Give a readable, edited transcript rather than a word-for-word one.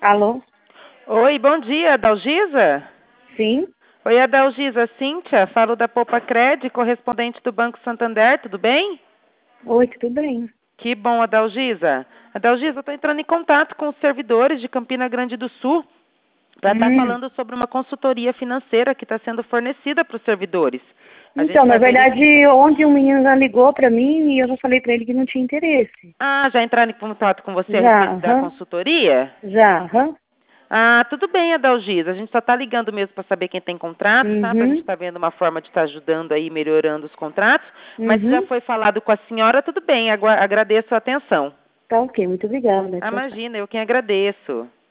Alô? Oi, bom dia, Adalgisa? Sim? Oi, Adalgisa, Cíntia, falo da Poupa Cred, correspondente do Banco Santander, tudo bem? Oi, tudo bem? Que bom, Adalgisa. Adalgisa, eu estou entrando em contato com os servidores de Campina Grande do Sul para estar Hum. falando sobre uma consultoria financeira que está sendo fornecida para os servidores. A gente Então, na está verdade, ontem um menino já ligou pra mim e eu já falei pra ele que não tinha interesse. já entraram em contato com você a Já, respeito da aham, consultoria? já, aham. Ah, tudo bem, Adalgisa. A gente só está ligando mesmo para saber quem tem contrato, tá? Para a gente Uhum, estar vendo uma forma de estar ajudando aí, melhorando os contratos. Mas se já uhum. foi falado com a senhora, tudo bem. Agradeço a atenção. Tá ok, muito obrigada. Ah, Tchau, tchau. imagina, eu quem agradeço.